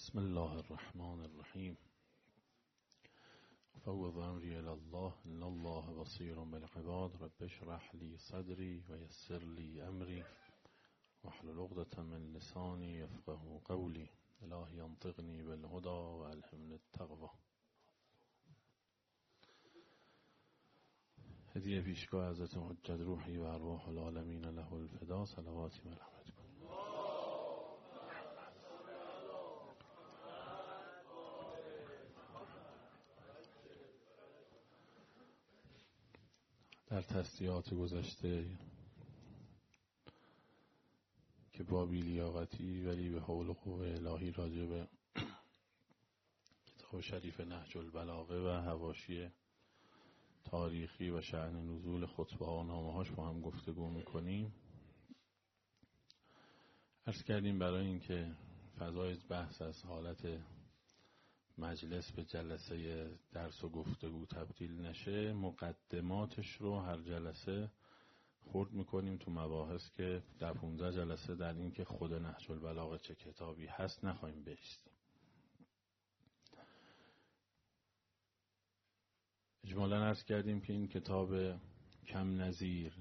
بسم الله الرحمن الرحیم. فوض امری الی الله ان الله بصیر بالعباد. رب اشرح لی صدری و یسر لی امری واحلل عقدة من لسانی یفقهوا قولی. الهی انطقنی بالهدی و الهمنی التقوی. هدیه پیشگاه حضرت حجت روحی و ارواح العالمین له الفدا. صلواتی و رحمت کن. در تسلیحات گذشته که با بی‌لیاقتی ولی به حول و قوه الهی راجع به کتاب شریف نهج البلاغه و حواشی تاریخی و شأن نزول خطبه ها و نامه هاش با هم گفتگو میکنیم. عرض کردیم برای اینکه فضای بحث از حالت مجلس به جلسه درس و گفتگو تبدیل نشه، مقدماتش رو هر جلسه خورد میکنیم تو مباحث که در 15 جلسه در این که خود نهج البلاغه چه کتابی هست نخواهیم بایستیم. اجمالاً عرض کردیم که این کتاب کم نظیر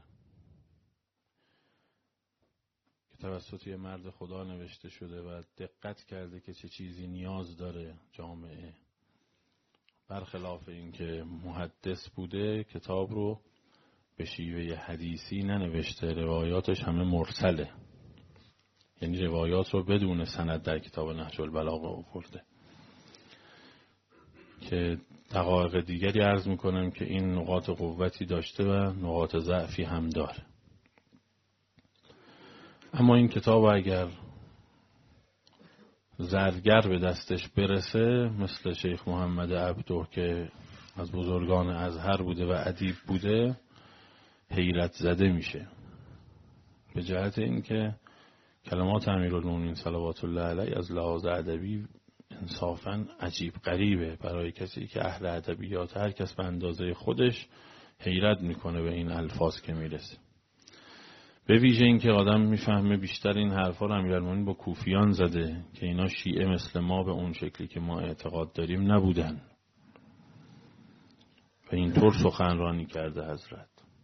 که توسط یه مرد خدا نوشته شده و دقت کرده که چه چیزی نیاز داره جامعه، برخلاف این که محدث بوده کتاب رو به شیوه حدیثی ننوشته، روایاتش همه مرسله، یعنی روایات رو بدون سند در کتاب نهج البلاغه آورده. که دقایق دیگری عرض میکنم که این نقاط قوتی داشته و نقاط ضعفی هم داره. اما این کتاب اگر زرگر به دستش برسه، مثل شیخ محمد عبده که از بزرگان ازهر بوده و ادیب بوده، حیرت زده میشه، به جهت اینکه کلمات امیرالمومنین صلوات الله علیه از لحاظ ادبی انصافاً عجیب غریبه برای کسی که اهل ادبیات، هر کس به اندازه خودش حیرت میکنه به این الفاظ که میرسه. به ویژه این که آدم میفهمه بیشتر این حرفا رو امیرالمومنین با کوفیان زده که اینا شیعه مثل ما به اون شکلی که ما اعتقاد داریم نبودن و اینطور سخنرانی کرده حضرت.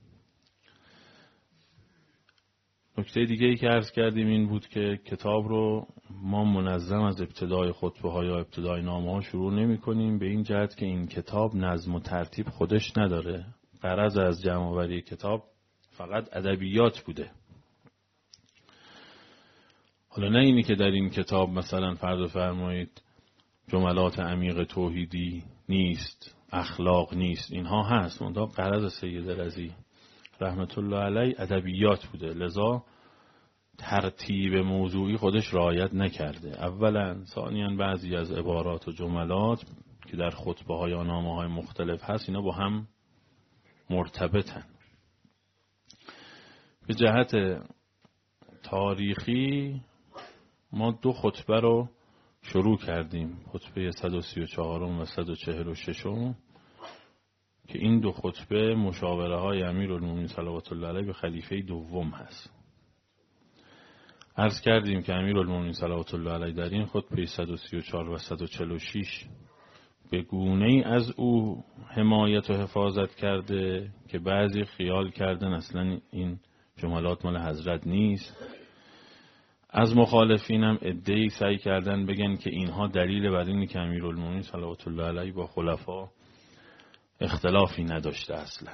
نکته دیگه ای که عرض کردیم این بود که کتاب رو ما منظم از ابتدای خطبه ها یا ابتدای نامه ها شروع نمی کنیم، به این جهت که این کتاب نظم و ترتیب خودش نداره. غرض از جمع آوری کتاب فقط ادبیات بوده. حالا نه اینی که در این کتاب مثلا فرض فرمایید جملات عمیق توحیدی نیست، اخلاق نیست، اینها هست، منتها غرض سید رضی رحمت الله علیه ادبیات بوده، لذا ترتیب موضوعی خودش رعایت نکرده. اولا، ثانیاً بعضی از عبارات و جملات که در خطبه ها یا نامه های مختلف هست اینا با هم مرتبطن. به جهت تاریخی ما 2 خطبه رو شروع کردیم، خطبه 134 و 146 که این 2 خطبه مشاوره های امیرالمومنین صلوات الله علیه به خلیفه دوم هست. عرض کردیم که امیرالمومنین صلوات الله علیه در این خطبه 134 و 146 به گونه‌ای از او حمایت و حفاظت کرده که بعضی خیال کردن اصلا این جملات مال حضرت نیست. از مخالفینم عده‌ای سعی کردن بگن که اینها دلیل بر اینه که امیرالمومنین صلوات الله علیه با خلفا اختلافی نداشته اصلا،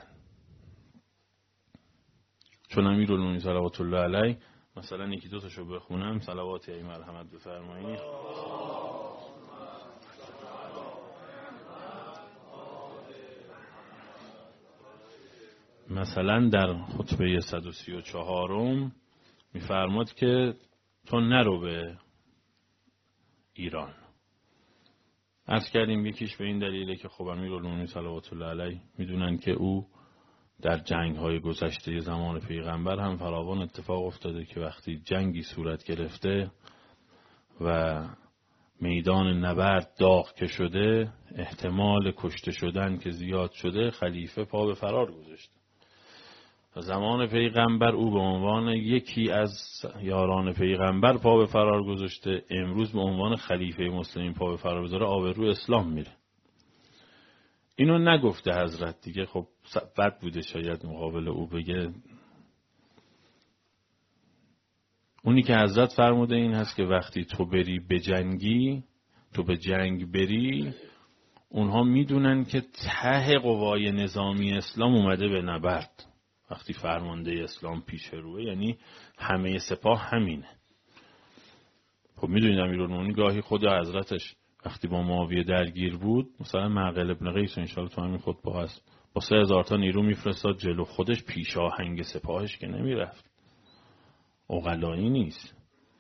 چون امیرالمومنین صلوات الله علیه مثلا یکی 2 تاشو بخونم، صلوات ای مرحمت بفرمایید. مثلا در خطبه 134 میفرماد که تو نرو به ایران. عرض کردیم یکیش به این دلیله که خب امیرالمومنین صلوات الله علیه میدونن که او در جنگ‌های گذشته زمان پیغمبر هم فراوان اتفاق افتاده که وقتی جنگی صورت گرفته و میدان نبرد داغ که شده، احتمال کشته شدن که زیاد شده، خلیفه پا به فرار گذاشته زمان پیغمبر او به عنوان یکی از یاران پیغمبر پا به فرار گذاشته، امروز به عنوان خلیفه مسلمین پا به فرار بذاره، آبرو اسلام میره. اینو نگفته حضرت دیگه، خب بد بوده شاید مقابل او بگه. اونی که حضرت فرموده این هست که وقتی تو بری بجنگی، تو به جنگ بری، اونها میدونن که ته قوای نظامی اسلام اومده به نبرد. وقتی فرمانده اسلام پیش روه یعنی همه سپاه همینه. خب میدونید امیرالمومنین گاهی خود حضرتش وقتی با معاویه درگیر بود، مثلا معقل ابن قیس انشاءالله تو همین خطبه هست، با 3000 تا نیرو میفرستاد جلو، خودش پیش آهنگ سپاهش که نمیرفت، عقلایی نیست.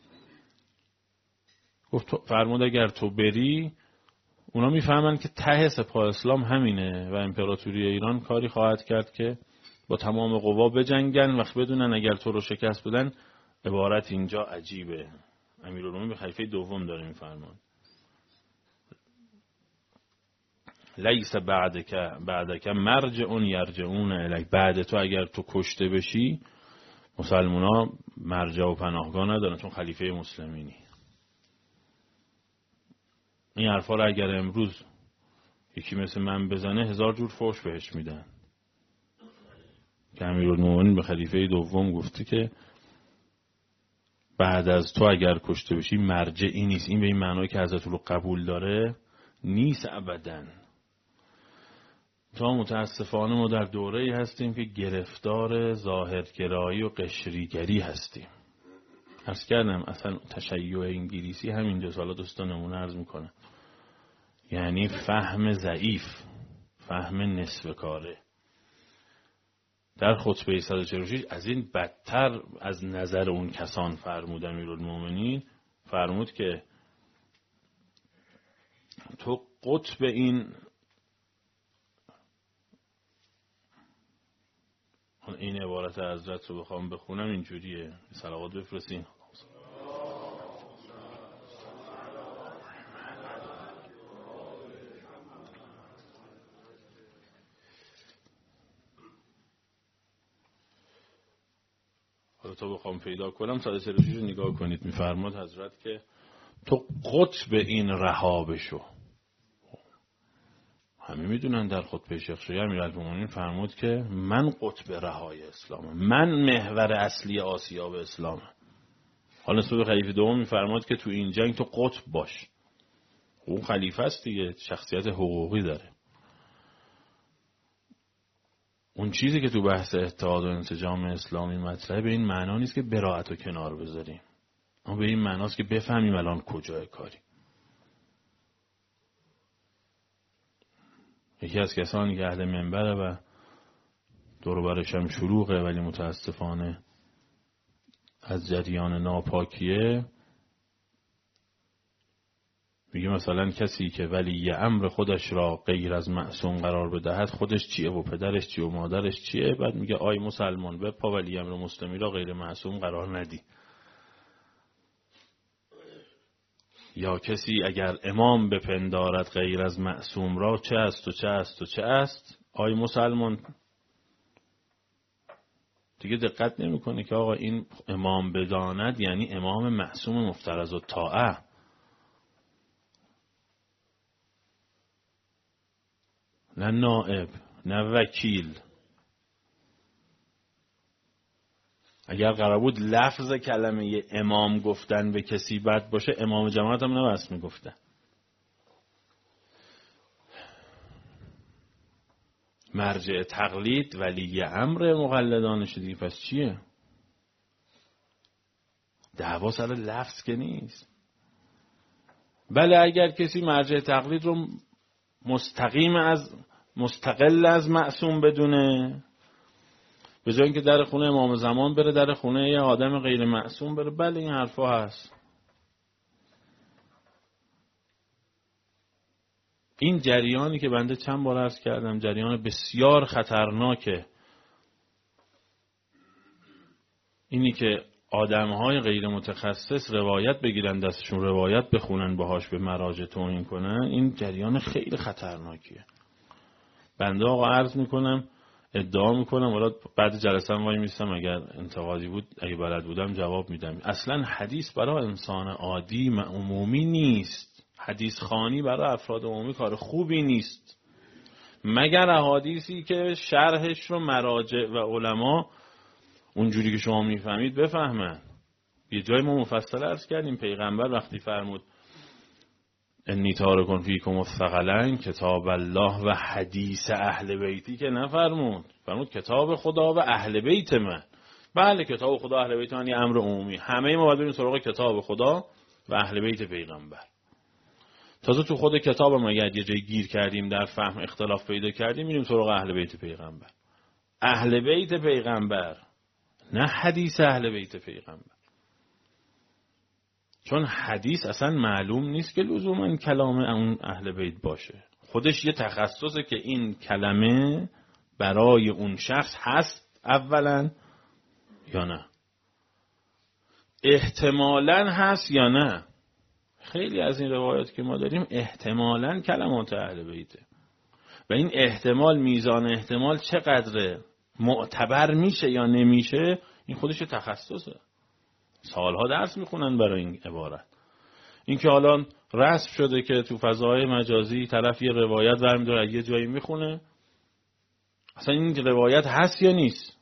گفت فرمود اگر تو بری، اونا میفهمن که ته سپاه اسلام همینه و امپراتوری ایران کاری خواهد کرد که با تمام قوا بجنگن. وقت بدونن اگر تو رو شکست بدن، عبارت اینجا عجیبه، امیرالمومنین به خلیفه دوم داره میفرمان، لیس بعدک مرجع یرجعون الیک، بعد تو اگر تو کشته بشی مسلمونا مرجع و پناهگاه ندارن، چون خلیفه مسلمینی. این حرفا رو اگر امروز یکی مثل من بزنه 1000 جور فحش بهش میدن. که امیرالمومنین به خلیفه دوم گفته که بعد از تو اگر کشته بشی مرجعی نیست. این به این معنی که حضرت رو قبول داره نیست ابداً. تا متاسفانه ما در دوره‌ای هستیم که گرفتار ظاهرگرایی و قشریگری هستیم. عرض کردم اصلا تشیع انگلیسی همینجا، سالا دوستان نمونه عرض میکنه، یعنی فهم ضعیف، فهم نصف کاره. در خطبه 146 از این بدتر از نظر اون کسان فرمود امیرالمومنین، فرمود که تو قطب این عبارت حضرت رو بخوام بخونم اینجوریه، صلوات بفرستین. حالا تا بخوام پیدا کنم 146 رو نگاه کنید. میفرماد حضرت که تو قطب این رها بشو. همه میدونن در خطبه شیخ شیعه امیرالمومنین فرمود که من قطب رهای اسلامم، من محور اصلی آسیاب اسلامم. حالا نسبت خلیفه دوم میفرماد که تو این جنگ تو قطب باش. اون خلیفه است دیگه، شخصیت حقوقی داره. اون چیزی که تو بحث اتحاد و انسجام اسلامی مطرحه به این معنا نیست که براءت رو کنار بذاریم، اما به این معناست که بفهمیم الان کجای کاری. یکی از کسانی که اهل منبره و دور و برش هم شلوغه ولی متاسفانه از جریان ناپاکیه، میگه مثلا کسی که ولی امر خودش را غیر از معصوم قرار بدهد خودش چیه و پدرش چیه و مادرش چیه. بعد میگه آی مسلمان به پا ولی امر مسلمی را غیر معصوم قرار ندی. یا کسی اگر امام بپندارد غیر از معصوم را چه است و چه است و چه است، آی مسلمان دیگه دقت نمیکنه که آقا این امام بداند یعنی امام معصوم مفترض الطاعه. نه نائب، نه وکیل. اگر قرار بود لفظ کلمه امام گفتن به کسی بد باشه، امام جماعت هم نبست میگفتن. مرجع تقلید ولی امر مقلدانش دیگه، پس چیه؟ دعوا سر لفظ که نیست. بله اگر کسی مرجع تقلید رو مستقل از معصوم بدونه، به جای اینکه در خونه امام زمان بره در خونه یه آدم غیر معصوم بره، بله این حرفا هست. این جریانی که بنده چند بار عرض کردم جریان بسیار خطرناکه. اینی که آدمهای غیر متخصص روایت بگیرن دستشون، روایت بخونن باهاش به مراجع توهین کنن، این جریان خیلی خطرناکیه. بنده آقا عرض میکنم ادعا میکنم، حالا بعد جلسه وای میستم اگر انتقادی بود اگه بلد بودم جواب میدم. اصلا حدیث برای انسان عادی عمومی نیست، حدیث خوانی برای افراد عمومی کار خوبی نیست، مگر احادیثی که شرحش رو مراجع و علما اونجوری که شما میفهمید بفهمن. یه جای ما مفصل عرض کردیم پیغمبر وقتی فرمود انی تارکن فیکم الثقلین کتاب الله و حدیث اهل بیتی، که نفرمود، فرمود کتاب خدا و اهل بیت من. بله کتاب خدا و اهل بیت من یه امر عمومی، همه ما باید بریم سراغ کتاب خدا و اهل بیت پیغمبر. تازه تو خود کتاب ما اگر یه جای گیر کردیم در فهم اختلاف پیدا کردیم میریم سراغ اهل بیت پیغمبر. اهل بیت پیغمبر، نه حدیث اهل بیت پیغمبر. چون حدیث اصلا معلوم نیست که لزوما کلام اون اهل بیت باشه، خودش یه تخصصه که این کلمه برای اون شخص هست اولا یا نه، احتمالاً هست یا نه. خیلی از این روایات که ما داریم احتمالاً کلمات اهل بیته و این احتمال، میزان احتمال چقدر معتبر میشه یا نمیشه این خودش تخصصه، سالها درس میخونن برای این عبارت. این که حالا رسم شده که تو فضای مجازی طرف یه روایت برمی‌داره یه جایی میخونه، اصلا این روایت هست یا نیست.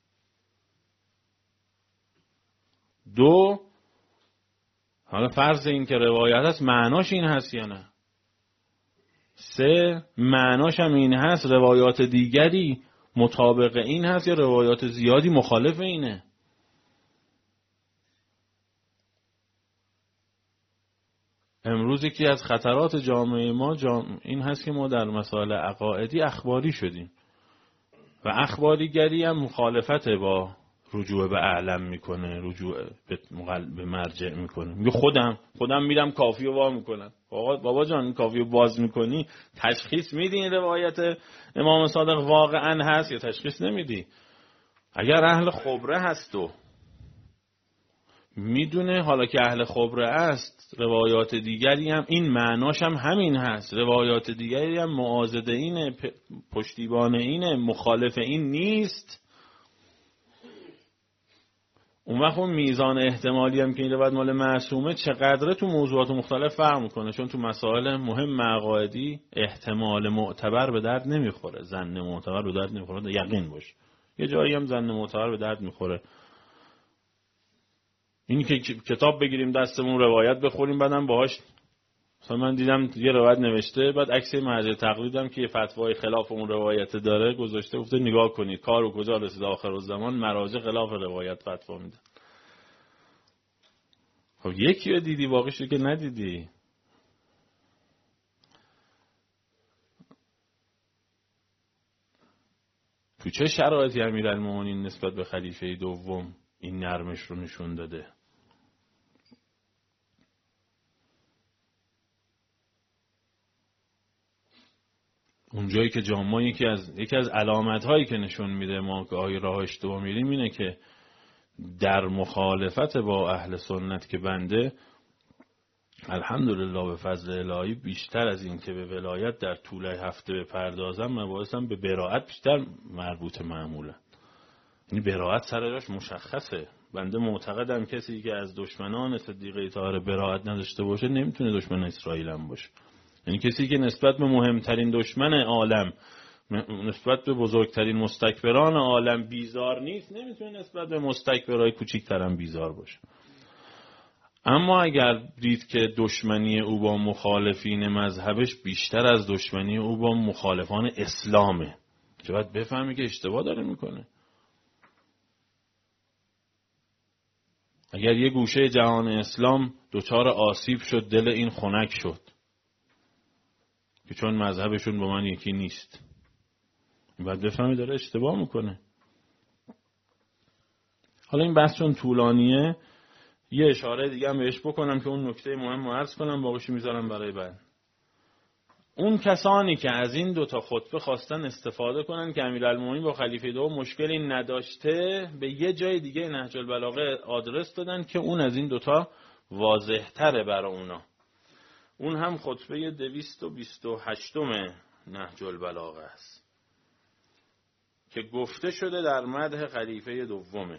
دو، حالا فرض این که روایت هست معناش این هست یا نه. سه، معناش هم این هست روایات دیگری مطابق این هست یا روایات زیادی مخالف اینه. امروز یکی از خطرات جامعه ما این هست که ما در مسائل عقائدی اخباری شدیم و اخباریگری هم مخالفت با رجوع به اعلم میکنه، رجوع به مرجع میکنه. میگه خودم میرم کافی رو وا میکنم. بابا جان این کافی رو باز میکنی تشخیص میدی این روایت امام صادق واقعا هست یا تشخیص نمیدی؟ اگر اهل خبره هست و میدونه حالا که اهل خبره است روایات دیگری هم این معناش هم همین هست، روایات دیگری هم معاضد اینه، پشتیبان اینه، مخالف این نیست، اون وقت اون میزان احتمالی هم که این روایت مال معصومه چقدره تو موضوعات مختلف فرق میکنه. چون تو مسائل مهم عقائدی احتمال معتبر به درد نمیخوره، ظن معتبر به درد نمیخوره، یقین باشه. یه جایی هم ظن معتبر به درد میخوره. این که کتاب بگیریم دستمون روایت بخوریم بعدم باهاش، مثلا من دیدم یه روایت نوشته بعد عکس مرجع تقلیدم که یه فتوای خلاف اون روایت داره گذاشته، گفته نگاه کنید کارو کجا رسید آخر الزمان، مراجع خلاف روایت فتوا میدن. خب یکی رو دیدی باقیش رو که ندیدی. تو چه شرایطی امیرالمومنین نسبت به خلیفه دوم این نرمش رو نشون داده؟ اونجایی که جامعه یکی از علامت هایی که نشون میده ما که آیه راه اشتباه میریم اینه که در مخالفت با اهل سنت که بنده الحمدلله به فضل الهی بیشتر از این که به ولایت در طول هفته بپردازم مباحثم به براءت بیشتر مربوط معموله. یعنی براءت سر راش مشخصه. بنده معتقدم کسی که از دشمنان صدیقه طاهر براءت نداشته باشه نمیتونه دشمن اسرائیل هم باشه. یعنی کسی که نسبت به مهمترین دشمن عالم، نسبت به بزرگترین مستکبران عالم بیزار نیست، نمیتونه نسبت به مستکبرای کوچیک‌تر هم بیزار باشه. اما اگر دید که دشمنی او با مخالفین مذهبش بیشتر از دشمنی او با مخالفان اسلامه، که باید بفهمی که اشتباه داره میکنه. اگر یه گوشه جهان اسلام دچار آسیب شد دل این خنک شد که چون مذهبشون با من یکی نیست، باید بفهمی داره اشتباه میکنه. حالا این بحث چون طولانیه یه اشاره دیگه هم بهش بکنم که اون نکته مهم رو عرض کنم، باقیشو میذارم برای بعد. اون کسانی که از این دوتا خطبه خواستن استفاده کنن که امیرالمومنین با خلیفه دوم مشکلی نداشته، به یه جای دیگه نهج البلاغه آدرس دادن که اون از این دوتا واضح تره برای اونا. اون هم خطبه 228 نهج البلاغه است که گفته شده در مدح خلیفه دومه.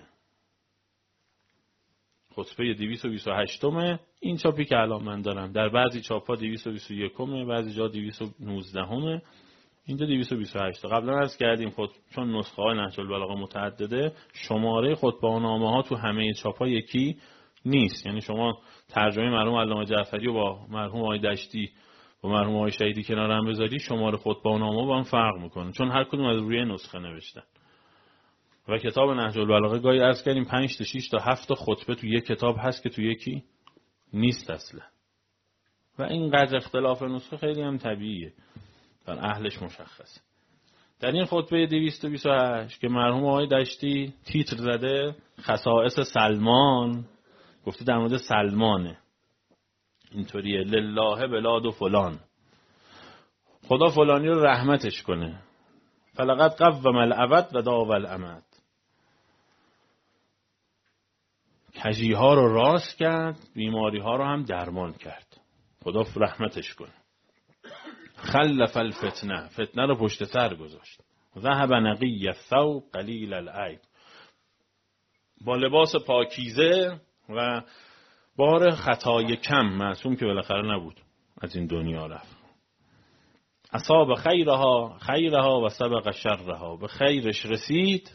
خطبه 228 این چاپی که الان من دارم. در بعضی چاپ‌ها 221 بعضی جا 219 اینجا 228. قبلا عرض کردیم چون نسخه های نهج البلاغه متعدده، شماره خطبه‌نامه ها تو همه چاپ‌ها یکی نیست. یعنی شما ترجمه مرحوم علامه جعفری و با مرحوم آقای دشتی و مرحوم آقای شهیدی کنار هم بذاری، شماره خطبه‌نامه با هم فرق میکنه، چون هر کدوم از روی نسخه نوشتن. و کتاب نهج البلاغه گاهی عرض کردیم 5 تا 6 تا 7 تا خطبه تو یک کتاب هست که تو یکی نیست اصلا. و اینقدر اختلاف نسخه خیلی هم طبیعیه، در اهلش مشخصه. در این خطبه 228 که مرحوم آقای دشتی تیتر زده خصائص سلمان، گفته در مورد سلمانه، اینطوریه: لله بلاد و فلان، خدا فلانی رو رحمتش کنه، فلقد قوم العبد و داوى الامد، کجی ها رو راست کرد، بیماری ها رو هم درمان کرد، خدا رحمتش کنه. خلف الفتنه، فتنه رو پشت سر گذاشت. ذهب نقی الثوب قلیل العیب، با لباس پاکیزه و بار خطای کم، معصوم که بالاخره نبود، از این دنیا رفت. اصاب خیرها و سبق شرها، به خیرش رسید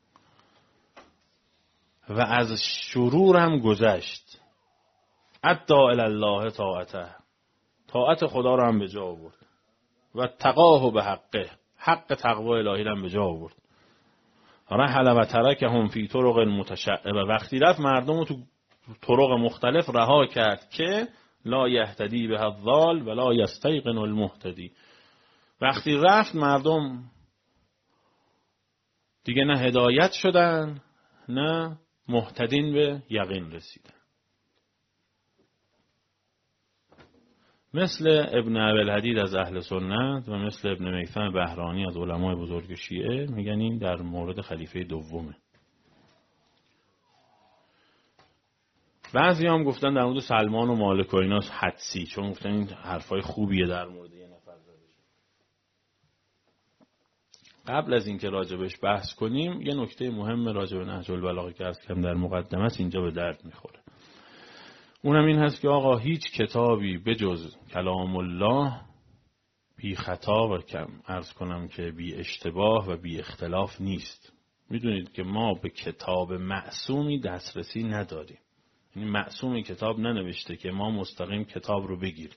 و از شرور هم گذشت. ادعا الی الله طاعته، طاعت خدا رو هم به جا آورد. و تقاه به حقه، حق تقوی الهی رو هم به جا آورد. رحل و ترکهم فی طرق المتشعبه، وقتی رفت مردم رو تو طرق مختلف رها کرد که لا یهتدی به الضال ولا یستیقن المهتدی. وقتی رفت مردم دیگه نه هدایت شدن نه مهتدین به یقین رسیدن. مثل ابن ابوالحدید از اهل سنت و مثل ابن میثم بهرانی از علمای بزرگ شیعه میگن این در مورد خلیفه دومه. بعضی هم گفتن در مورد سلمان و مالک و اینا حدسی، چون گفتن این حرفای خوبیه در مورد یه نفر زده. قبل از اینکه راجبش بحث کنیم یه نکته مهم راجب نهج البلاغه که عرض کردم در مقدمه است اینجا به درد میخوره. اونم این هست که آقا هیچ کتابی بجز کلام الله بی خطا و کم عرض کنم که بی اشتباه و بی اختلاف نیست. میدونید که ما به کتاب معصومی دسترسی نداریم. یعنی معصومی کتاب ننوشته که ما مستقیم کتاب رو بگیریم.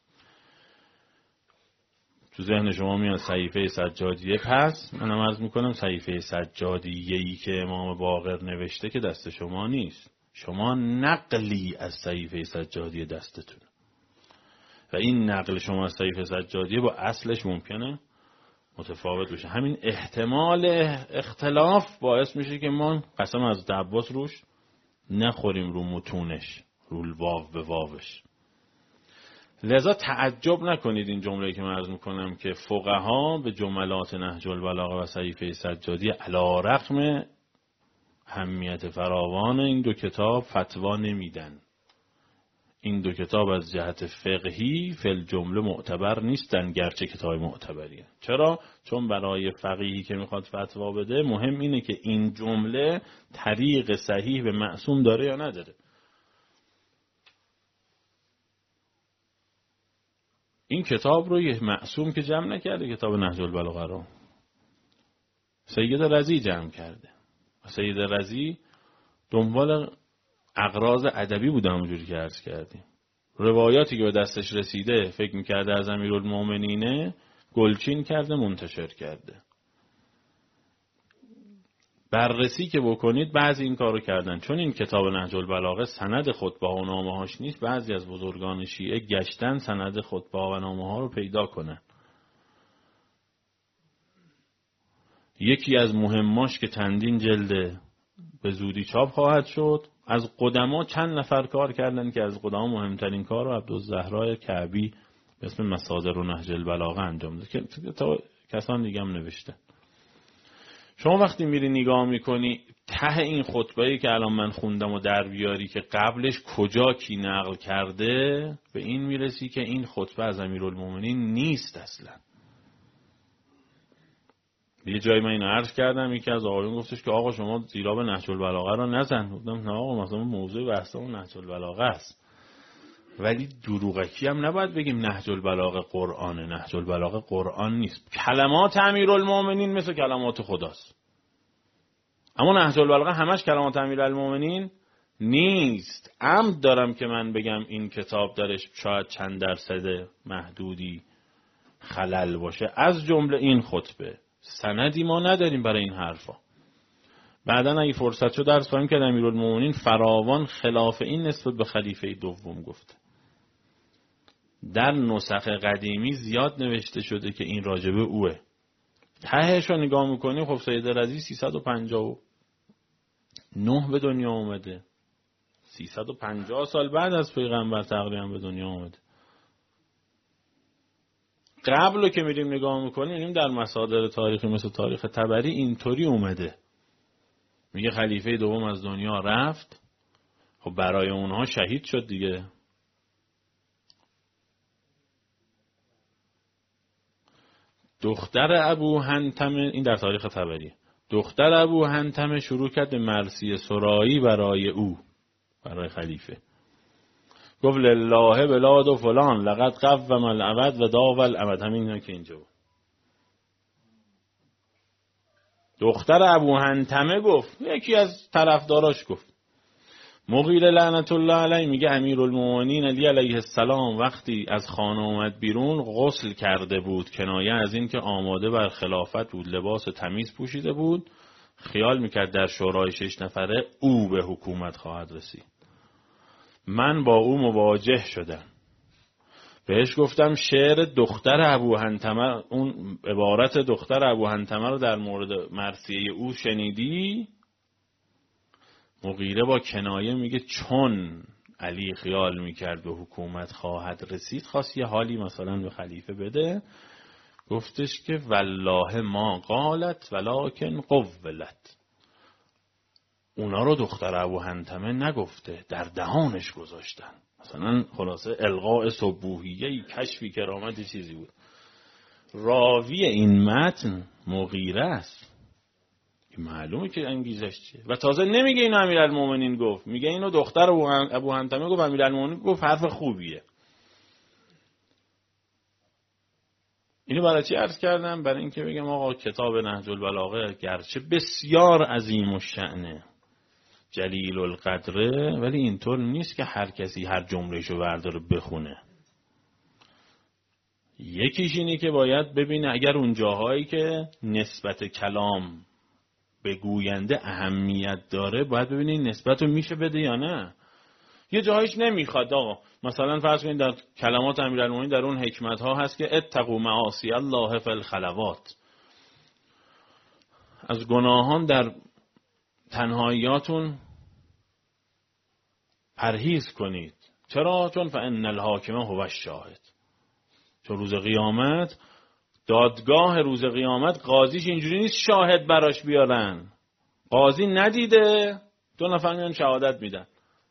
تو ذهن شما میاد صحیفه سجادیه، پس منم عرض میکنم صحیفه سجادیه‌ای که امام باقر نوشته که دست شما نیست. شما نقلی از صحیفه سجادیه دستتونه و این نقل شما از صحیفه سجادیه با اصلش ممکنه متفاوت بشه. همین احتمال اختلاف باعث میشه که ما قسم از عباس روش نخوریم، رو متونش، رو واو به واوش. لذا تعجب نکنید این جمله که من عرض میکنم که فقها به جملات نهج البلاغه و صحیفه سجادیه علی رغم اهمیت فراوان این دو کتاب فتوا نمیدن. این دو کتاب از جهت فقهی فل جمله معتبر نیستن، گرچه کتاب معتبریه. چرا؟ چون برای فقیهی که میخواد فتوا بده مهم اینه که این جمله طریق صحیح به معصوم داره یا نداره. این کتاب رو یه معصوم که جمع نکرده، کتاب نهج البلاغه رو سید رضی جمع کرده. سید رضی دنبال اغراض ادبی بوده، همونجوری که عرض کردیم. روایاتی که به دستش رسیده فکر میکرده از امیرالمومنینه، گلچین کرده منتشر کرده. بررسی که بکنید بعضی این کارو کردن. چون این کتاب نهج البلاغه سند خطبه و نامه هاش نیست، بعضی از بزرگان شیعه گشتن سند خطبه و نامه ها رو پیدا کنن. یکی از مهماش که چندین جلد به زودی چاپ خواهد شد، از قدما چند نفر کار کردن که از قدما مهمترین کار رو عبدالزهرا کعبی به اسم مصادر و نهج البلاغه انجام داد که کسان دیگه هم نوشته. شما وقتی میری نگاه میکنی ته این خطبه‌ای که الان من خوندم و در بیاری که قبلش کجا کی نقل کرده، به این میرسی که این خطبه از امیرالمومنین نیست اصلا. یه جایی من اینو عرض کردم، یکی از آقایون گفتش که آقا شما زیرا به نهج البلاغه رو نزن. گفتم نه آقا، مثلا موضوع بحثمون نهج البلاغه است، ولی دروغکی هم نباید بگیم نهج البلاغه قرآنه. نهج البلاغه قرآن نیست. کلمات امیرالمومنین مثل کلمات خداست، اما نهج البلاغه همش کلمات امیرالمومنین نیست. عمد دارم که من بگم این کتاب درش شاید چند درصد محدودی خلل باشه، از جمله این خطبه. سندی ما نداریم برای این حرفا. بعدن اگه فرصت شد درس خواهیم که امیرالمومنین فراوان خلاف این نسبت به خلیفه دوم گفته. در نسخ قدیمی زیاد نوشته شده که این راجبه اوه. تهش رو نگاه میکنیم، خب سید رضی 359 به دنیا اومده، 350 سال بعد از پیغمبر تقریبا به دنیا اومده. قبل رو که میریم نگاه میکنیم می‌بینیم در مصادر تاریخی مثل تاریخ طبری اینطوری اومده، میگه خلیفه دوم از دنیا رفت، خب برای اونها شهید شد دیگه. دختر ابو حنتمه، این در تاریخ طبری، دختر ابو حنتمه شروع کرد به مرثیه سرایی برای او، برای خلیفه. گفت لله بلاد و فلان لقد قوم العبد و داول العبد. همین که اینجا بود. دختر ابو حنتمه گفت، یکی از طرفداراش گفت. مغیره لعنت الله علیه میگه امیرالمومنین علی علیه السلام وقتی از خانه اومد بیرون غسل کرده بود، کنایه از این که آماده بر خلافت بود، لباس تمیز پوشیده بود، خیال میکرد در شورای 6 نفره او به حکومت خواهد رسید. من با او مواجه شدم، بهش گفتم شعر دختر ابو حنتمه، اون عبارت دختر ابو حنتمه رو در مورد مرثیه او شنیدی؟ مغیره با کنایه میگه چون علی خیال میکرد به حکومت خواهد رسید، خواست یه حالی مثلا به خلیفه بده، گفتش که والله ما قالت ولکن قولت. اونا رو دختر ابو حنتمه نگفته، در دهانش گذاشتن. مثلا خلاصه القاء سبوحیه، کشفی کرامتی چیزی بود. راوی این متن مغیره است، معلومه که انگیزش چیه. و تازه نمیگه اینو امیرالمومنین گفت، میگه اینو دختر ابو حنتمه گفت، امیرالمومنین گفت حرف خوبیه. اینو برای چی عرض کردم؟ برای اینکه بگم آقا کتاب نهج البلاغه گرچه بسیار عظیم الشأنه، جلیل القدره، ولی اینطور نیست که هر کسی هر جملهشو برداره بخونه. یکیش اینه که باید ببینه اگر اون جاهایی که نسبت کلام به گوینده اهمیت داره، باید ببینید نسبت رو میشه بده یا نه. یه جاهایش نمیخواد آقا، مثلا فرض کنید در کلمات امیرالمومنین در اون حکمت ها هست که اتقوا معاصی الله فی الخلوات، از گناهان در تنهاییاتون پرهیز کنید. چرا؟ چون فان الحاکم هو الشاهد، چون روز قیامت، دادگاه روز قیامت، قاضیش اینجوری نیست شاهد براش بیارن. قاضی ندیده، 2 نفر میان شهادت میدن،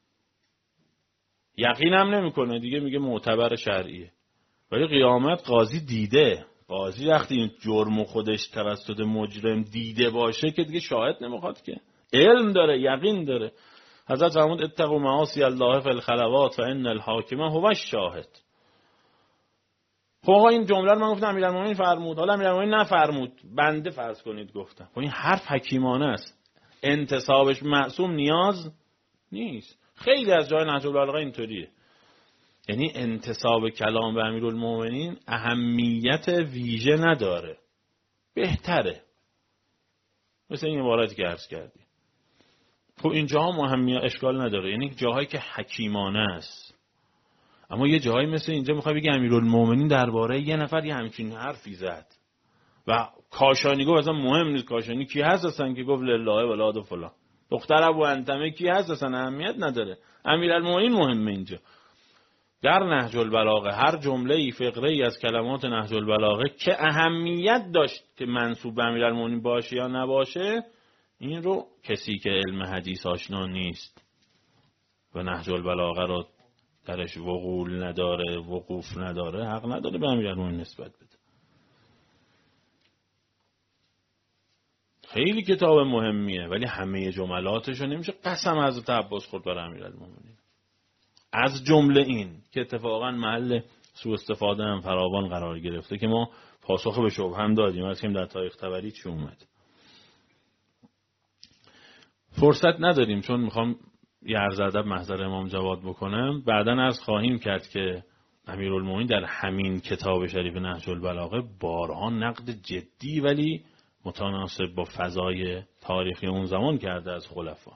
یقینم نمیکنه دیگه، میگه معتبر شرعیه. ولی قیامت قاضی دیده. قاضی وقتی این جرم خودش توسط مجرم دیده باشه که دیگه شاهد نمیخواد، که علم داره، یقین داره. حضرت فرمود اتقوا معاصی الله فی الخلوات فان الحاکم هو الشاهد. خب آقا این جمله رو من گفتم امیرالمومنین فرمود، حالا امیرالمومنین نفرمود، بنده فرض کنید گفتم. خب این حرف حکیمانه است، انتصابش معصوم نیاز نیست. خیلی از جای نهج البلاغه اینطوریه، یعنی انتصاب کلام به امیرالمومنین اهمیت ویژه نداره، بهتره، مثل این عبارتی که عرض کردی. خب اینجاها مهمیت اشکال نداره، یعنی جاهایی که حکیمانه است. اما یه جایی مثل اینجا میخوای بگی امیرالمومنین درباره یه نفر یه همچین حرفی زد و کاشانی گفت اصلا مهم نیست کاشانی کی هست اصلا که گفت لله ولاد و فلان، دختر ابو حنتمه کی هست اصلا اهمیت نداره، امیرالمومنین مهمه. اینجا در نهج البلاغه هر جمله‌ای فقره‌ای از کلمات نهج البلاغه که اهمیت داشت که منسوب به امیرالمومنین باشه یا نباشه، این رو کسی که علم حدیث آشنا نیست و نهج البلاغه رو درش وقول نداره، وقوف نداره، حق نداره به امیرالمومنین نسبت بده. خیلی کتاب مهمیه، ولی همه جملاتش رو نمیشه قسم حضرت عباس خورد بر امیرالمومنین. از جمله این که اتفاقا محل سوء استفاده هم فراوان قرار گرفته که ما پاسخ به شبهه هم دادیم، از که در تاریخ طبری چی اومد. فرصت نداریم چون میخوام یه عرض ادب محضر امام جواد بکنم. بعداً عرض خواهیم کرد که امیرالمومنین در همین کتاب شریف نهج البلاغه بارها نقد جدی ولی متناسب با فضای تاریخی اون زمان کرده از خلفا.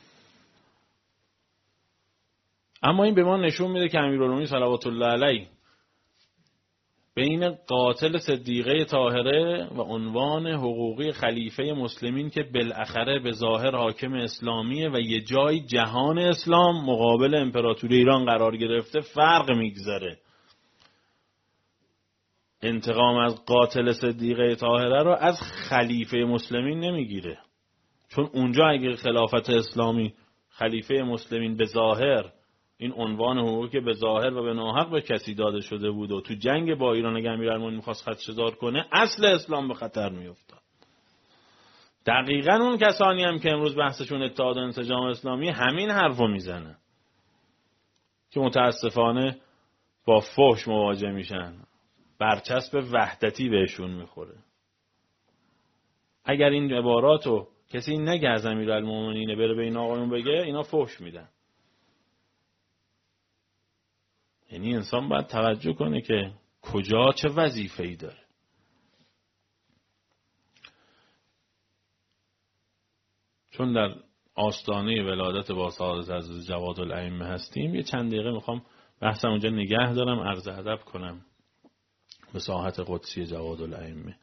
اما این به ما نشون میده که امیرالمومنین صلوات الله علیه بین قاتل صدیقه طاهره و عنوان حقوقی خلیفه مسلمین که بالاخره به ظاهر حاکم اسلامیه و یه جای جهان اسلام مقابل امپراتوری ایران قرار گرفته فرق میگذاره. انتقام از قاتل صدیقه طاهره رو از خلیفه مسلمین نمیگیره، چون اونجا اگه خلافت اسلامی خلیفه مسلمین به ظاهر این عنوان حقوقی که به ظاهر و به ناحق به کسی داده شده بود و تو جنگ با ایران اگه امیرالمومنین می‌خواست خدشه‌دار کنه اصل اسلام به خطر می‌افتاد. دقیقاً اون کسانی هم که امروز بحثشون اتحاد و انسجام اسلامی همین حرفو میزنن که متاسفانه با فحش مواجه میشن، برچسب وحدتی بهشون میخوره. اگر این عباراتو کسی نگه از امیرالمومنین بره به این آقایون بگه، اینا فحش میدن. یعنی انسان باید توجه کنه که کجا چه وظیفه‌ای داره. چون در آستانه ولادت با سعادت عزیز جواد الائمه هستیم، یه چند دقیقه میخوام بحثم اونجا نگه دارم، عرض ادب کنم به ساحت قدسی جواد الائمه.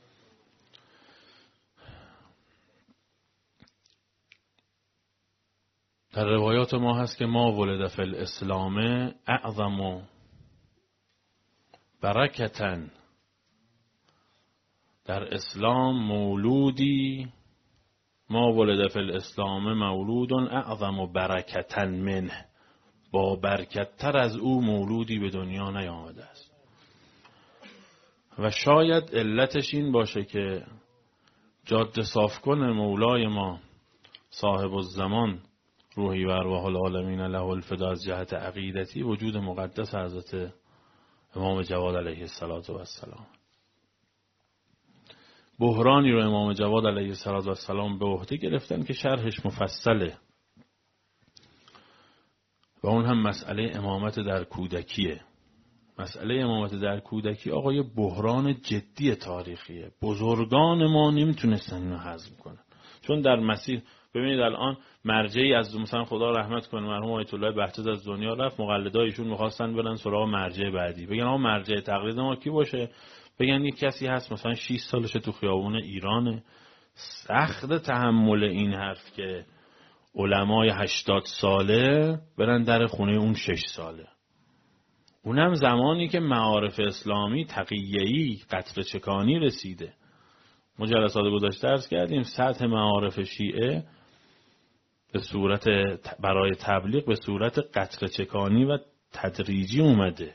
در روایات ما هست که ما ولد فی الاسلام اعظم برکتن، در اسلام مولودی ما ولد فی الاسلام مولود اعظم برکتن منه، با برکت‌تر از او مولودی به دنیا نیامده است. و شاید علتش این باشه که جاده صاف کن مولای ما صاحب الزمان روحی و ارواح العالمین له الفدا از جهت عقیدتی وجود مقدس حضرت امام جواد علیه السلام. بحرانی رو امام جواد علیه السلام به عهده گرفتن که شرحش مفصله و اون هم مسئله امامت در کودکیه. مسئله امامت در کودکی آقا یه بحران جدی تاریخیه. بزرگان ما نمیتونستن اینو هضم کنن، چون در مسیر ببینید الان مرجعی از مثلا خدا رحمت کنه مرحوم آیت الله بهجت از دنیا رفت، مقلدایشون می‌خواستن برن سراغ مرجع بعدی، بگن آقا مرجع تقلید ما کی باشه؟ بگن یک کسی هست مثلا 6 سالشه تو خیابون ایرانه. سخت تحمل این حرف که علمای 80 ساله برن در خونه اون 6 ساله. اونم زمانی که معارف اسلامی تقیه‌ای قطره چکانی رسیده. ما جلسات گذشته عرض کردیم سطح معارف شیعه به صورت برای تبلیغ به صورت قطره چکانی و تدریجی اومده.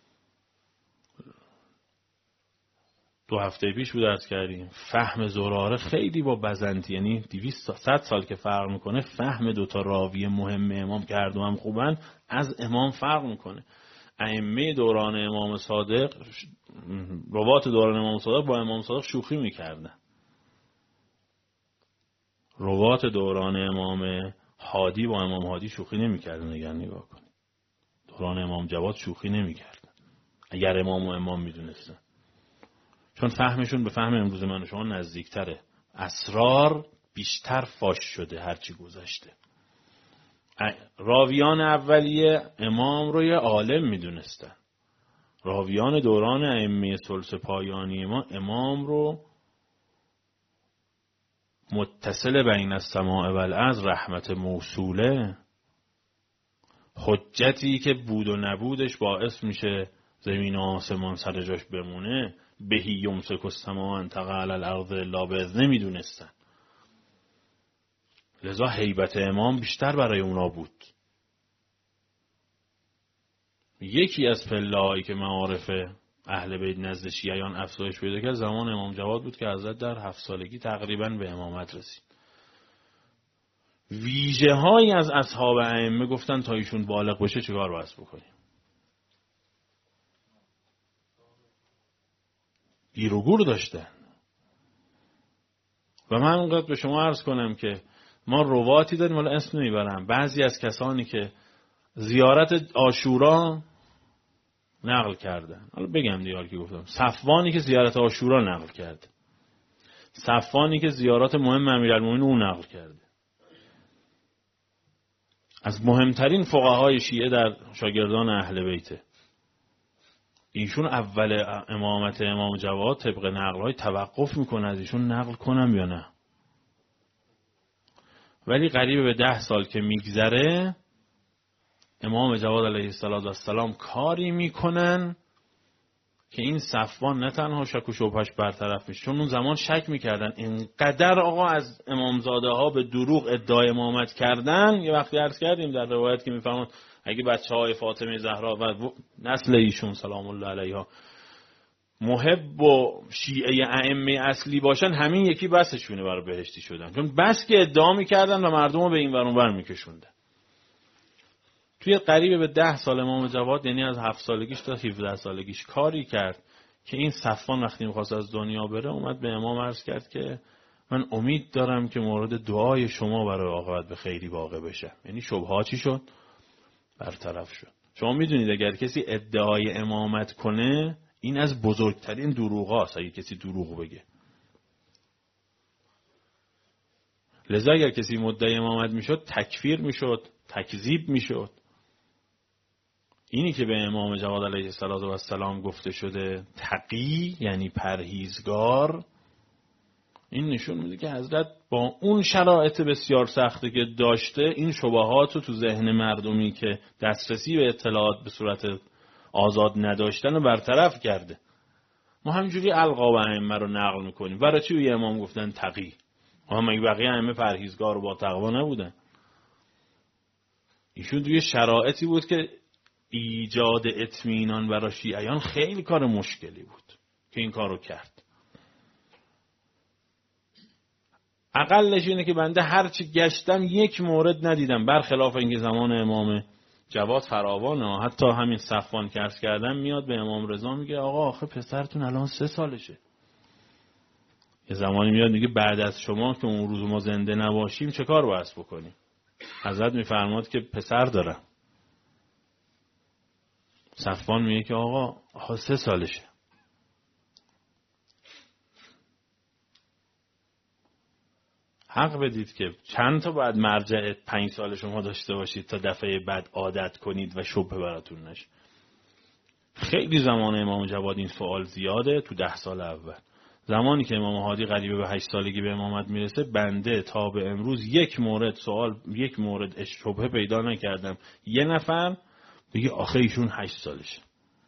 2 هفته پیش بود عرض کردیم فهم زراره خیلی با بزنتی، یعنی 200 سال که فرق میکنه، فهم 2 تا راوی مهم امام که هر دو هم خوبن از امام فرق میکنه. ائمه دوران امام صادق، روات دوران امام صادق با امام صادق شوخی میکردن. روات دوران امام هادی با امام هادی شوخی نمیکردن. اگر نگاه کنید دوران امام جواد شوخی نمیکردن اگر امام و امام میدونستن، چون فهمشون به فهم امروز من و شما نزدیکتره. اسرار بیشتر فاش شده هرچی گذشته. راویان اولیه امام رو یه عالم میدونستن. راویان دوران ائمه ثلث پایانی ما امام رو متصل بین السماء و الارض، رحمت موصوله، حجتی که بود و نبودش باعث میشه زمین و آسمان سر جاش بمونه، بهی یمسک السماء ان تقع علی الارض الا باذنه میدونستن. لذا هیبت امام بیشتر برای اونا بود. یکی از پله‌هایی که معارف اهل بیت نزد شیعیان افزایش پیدا کرد زمان امام جواد بود که حضرت در 7 سالگی تقریبا به امامت رسید. ویژه هایی از اصحاب ائمه گفتن تا ایشون بالغ بشه چیکار باید بکنیم. گیر و گور داشتن. و من اونقدر به شما عرض کنم که ما رواتی داریم، ولی اسم نمیبرم، بعضی از کسانی که زیارت عاشورا نقل کردن، حالا بگم دیگه که گفتم، صفوانی که زیارت عاشورا نقل کرد، صفوانی که زیارات مهم امیرالمومنین اون نقل کرده، از مهمترین فقهای شیعه در شاگردان اهل بیته، ایشون اول امامت امام جواد طبق نقل‌های توقف میکنه از ایشون نقل کنم یا نه. ولی قریب به 10 سال که میگذره امام جواد علیه السلام کاری میکنن که این صفوان نه تنها شک و شبهش برطرف میشه، چون اون زمان شک میکردن اینقدر آقا از امامزاده ها به دروغ ادعای امامت کردن. یه وقتی عرض کردیم در روایت که میفهمون اگه بچه های فاطمه زهرا و نسل ایشون سلام الله علیها محب و شیعه ائمه اصلی باشن، همین یکی بسشونه برای بهشتی شدن، چون بس که ادعا میکردن و مردم رو به این ور اون ور میکشوندن. توی قریب به 10 سال امام جواد، یعنی از 7 سالگیش تا 17 سالگیش کاری کرد که این صفوان وقتی میخواست از دنیا بره اومد به امام عرض کرد که من امید دارم که مورد دعای شما برای عاقبت به خیری واقع بشه. یعنی شبهات چی شد؟ برطرف شد. شما میدونید اگر کسی ادعای امامت کنه این از بزرگترین دروغاست اگه کسی دروغ بگه. لذا اگر کسی مدعی امامت میشد تکفیر میشد، تکذیب میشد. اینی که به امام جواد علیه السلام گفته شده تقی یعنی پرهیزگار، این نشون میده که حضرت با اون شرایط بسیار سختی که داشته این شبهات رو تو ذهن مردمی که دسترسی به اطلاعات به صورت آزاد نداشتن رو برطرف کرده. ما همینجوری القاب ائمه رو نقل میکنیم. برای چی به امام گفتن تقی؟ مگه بقیه ائمه پرهیزگار و با تقوا نبودن؟ ایشون توی شرایطی بود که ایجاد اطمینان برای شیعیان خیلی کار مشکلی بود که این کارو کرد. اقلش اینه که بنده هرچی گشتم یک مورد ندیدم، برخلاف اینکه زمان امام جواد فراوانه. حتی همین صفوان که عرض کردم میاد به امام رضا میگه آقا آخه پسرتون الان 3 سالشه. یه زمانی میاد میگه بعد از شما که اون روز ما زنده نباشیم چه کار باید بکنیم؟ حضرت میفرماد که پسر دارم. صفوان میگه که آقا 3 سالشه. حق بدید که چند تا باید مرجع 5 سال شما داشته باشید تا دفعه بعد عادت کنید و شبهه براتون نشه. خیلی زمان امام جواد این سوال زیاده. تو 10 سال اول زمانی که امام هادی قریبه به 8 سالگی به امامت میرسه، بنده تا به امروز یک مورد شبهه پیدا نکردم یه نفر بگه آخه ایشون 8 سالشه.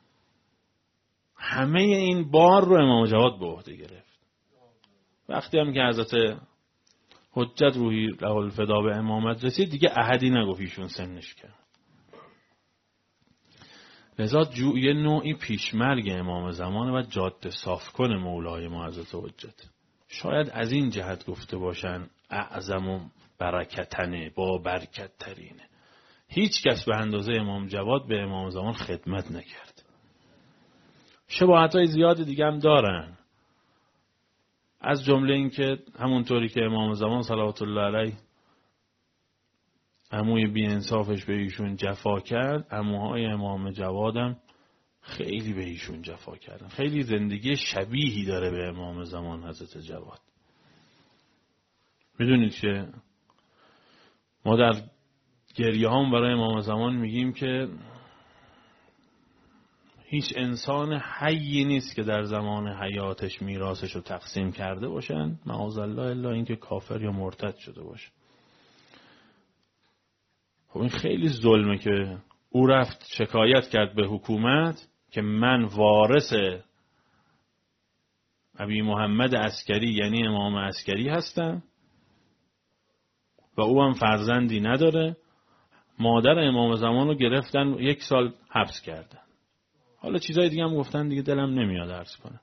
همه این بار رو امام جواد به عهده گرفت. وقتی هم که حضرت حجت روحی له الفدا به امامت رسید دیگه احدی نگفت ایشون سنش کرد. لذا یه نوعی پیشمرگ امام زمانه و جاده صاف کنه مولای ما حضرت حجت. شاید از این جهت گفته باشن اعظم و برکتنه، با برکت ترینه. هیچ کس به اندازه امام جواد به امام زمان خدمت نکرد. شباهت‌های زیاد دیگه هم دارن، از جمله این که همونطوری که امام زمان صلوات الله علیه عموی بی انصافش به ایشون جفا کرد، عموهای امام جوادم خیلی به ایشون جفا کردن. خیلی زندگی شبیهی داره به امام زمان حضرت جواد. میدونید که ما در گریه هم برای امام زمان میگیم که هیچ انسان حیی نیست که در زمان حیاتش میراثش رو تقسیم کرده باشن، معاذالله، الا اینکه کافر یا مرتد شده باشه. خب این خیلی ظلمه که او رفت شکایت کرد به حکومت که من وارث ابی محمد عسکری یعنی امام عسکری هستم و او هم فرزندی نداره. مادر امام زمان رو گرفتن 1 سال حبس کردن. حالا چیزای دیگه هم گفتن دیگه دلم نمیاد عرض کنم.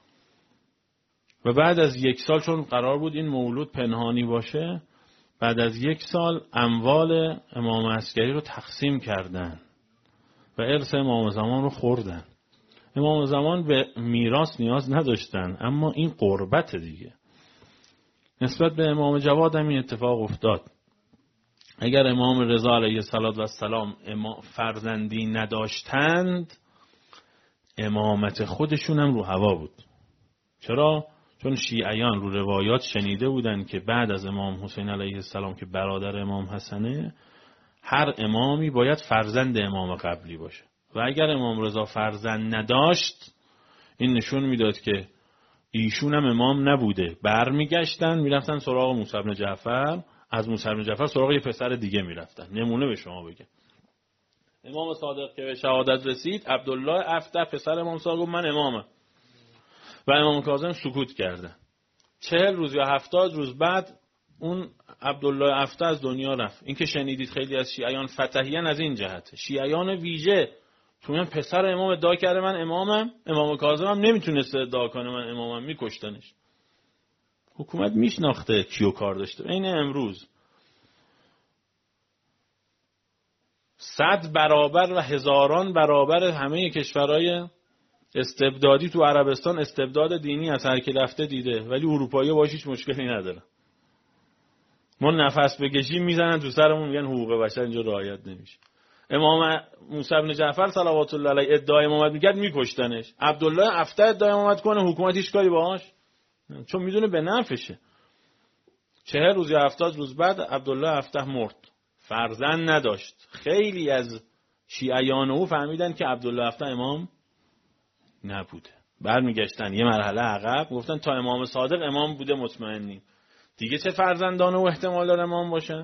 و بعد از 1 سال، چون قرار بود این مولود پنهانی باشه، بعد از 1 سال اموال امام عسکری رو تقسیم کردن و ارث امام زمان رو خوردن. امام زمان به میراث نیاز نداشتن، اما این قربت دیگه. نسبت به امام جواد هم این اتفاق افتاد. اگر امام رضا علیه السلام فرزندی نداشتند، امامت خودشون هم رو هوا بود. چرا؟ چون شیعیان رو روایات شنیده بودن که بعد از امام حسین علیه السلام که برادر امام حسنه، هر امامی باید فرزند امام قبلی باشه و اگر امام رضا فرزند نداشت، این نشون میداد که ایشون هم امام نبوده. برمیگشتن میرفتن سراغ موسی بن جعفر، از موسی بن جعفر سراغ یه پسر دیگه میرفتن. نمونه به شما بگم، امام صادق که به شهادت رسید، عبدالله افته پسر امام صادق گفت من امامم و امام کاظم سکوت کردن. 40 روز یا 70 روز بعد اون عبدالله افته از دنیا رفت. این که شنیدید خیلی از شیعیان فتحیان از این جهته. شیعیان ویژه چون پسر امام ادعا کرده من امامم، امام کاظم هم نمیتونست ادعا کنه من امامم، میکشتنش. حکومت میشناخته کیو کار داشته. این امروز 100 برابر و هزاران برابر همه کشورهای استبدادی تو عربستان استبداد دینی از هر کی رفته دیده، ولی اروپایی باش هیچ مشکلی نداره. ما نفس بکشیم میزنن تو سرمون، میگن حقوق بشر اینجا رعایت نمیشه. امام موسی بن جعفر صلوات الله علیه ادعای امامت میکرد، میکشتنش. عبدالله افته ادعای امامت کنه، حکومت هیچ کاری باهاش، چون میدونه به نفعشه. 40 روز یا 70 روز بعد عبدالله افته مرد، فرزند نداشت. خیلی از شیعیان او فهمیدن که عبدالله افته امام نبوده. برمیگشتن یه مرحله عقب، گفتن تا امام صادق امام بوده مطمئنیم، دیگه چه فرزندان او احتمال داره امام باشه؟